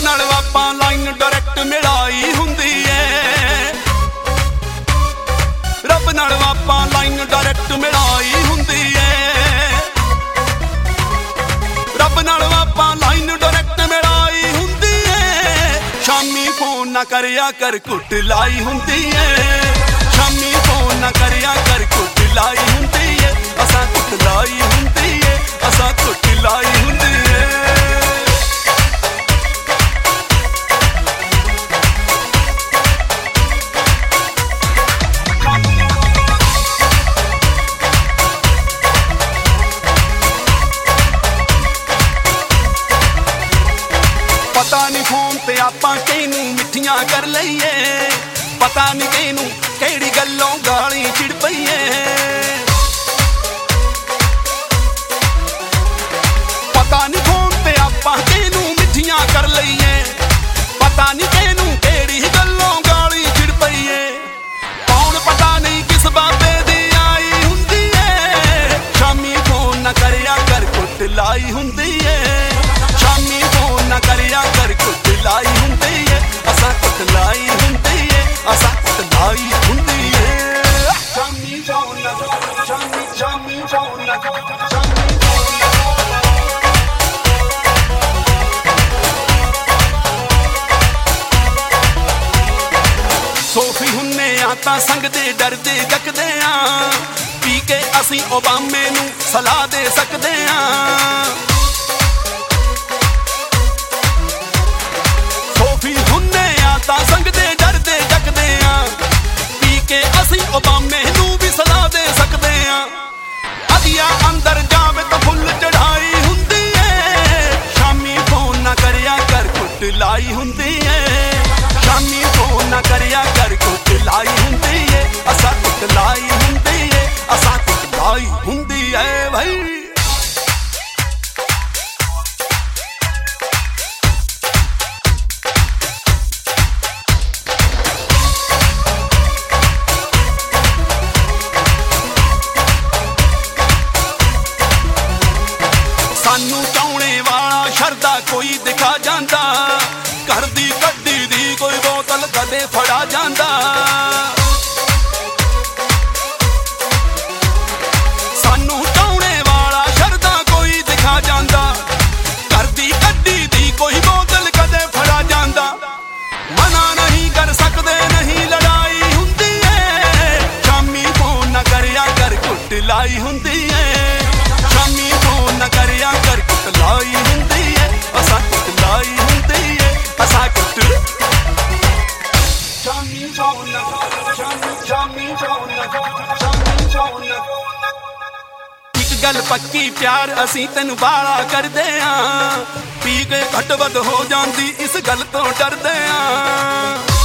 नाल आपां line direct मिलाई हुंदी है। रब नाल आपां लाइन डायरैक्ट मिलाई हुंदी है। रब नाल आपां लाइन डायरैक्ट मिलाई हुंदी है। शामी फोन ना करिया कर कुट लाई हुंदी है। शामी फोन ना करिया कर कुट लाई हुंदी है। असां कुट लाई हुंदी है। असां कुट लाई हुंदी है। पता नहीं फोन ते आपां किनू मिठियां कर लईए। पता नहीं किनू केड़ी गल्लों गाली चिड़ पईए। पता नहीं फोन ते आपां किनू मिठियां कर लईए। पता नहीं किनू केड़ी गल्लों गाली चिड़ पईए। कौन पता नहीं किस बाबे दी आई हुंदी है। शामी फोन ना करिया कर कुट लाई हुंदी है। शामी फोन ना करिया कर कुट लाई हुंदी है। असां कुट लाई हुंदी है। असां कुट लाई हुंदी है। शामी फोन ना शामी फोन ना सोफी हुन्ने आ तां संगदे डरदे जकदे आ। पी के असीं ओबामे नू सलाह दे सकदे आ। संगदे डरदे जकदे आ। पी के असीं ओबामे नू भी सलाह दे सकदे आ। अदिया अंदर जावे तो फुल चढ़ाई हुंदी है। शामी फोन ना करिया कर कुट लाई हुंदी है। शामी फोन ना करिया कर कुट लाई हुंदी है। असां कुट लाई हुंदी है। असां कुट लाई हुंदी है भाई। सानू चाउणे वाला शरदा कोई दिखा जांदा। घर दी गड्डी दी कोई बोतल कदे फड़ा जांदा। सानू चाउणे वाला शरदा कोई दिखा जांदा। घर दी गड्डी दी कोई बोतल कदे फड़ा जांदा। मना नहीं कर सकदे नहीं लड़ाई हुंदी है। शामी फोन ना करिया कर कुट लाई हुंदी है। शामी फोन ना करिया कर कुट लाई हुंदी है। असां कुट लाई हुंदी है। असां कुट शामी फोन ना शामी फोन ना एक गल पक्की प्यार असीं तैनू बाला करदे आ। पी के घट वध हो जांदी इस गल तो डरदे आ।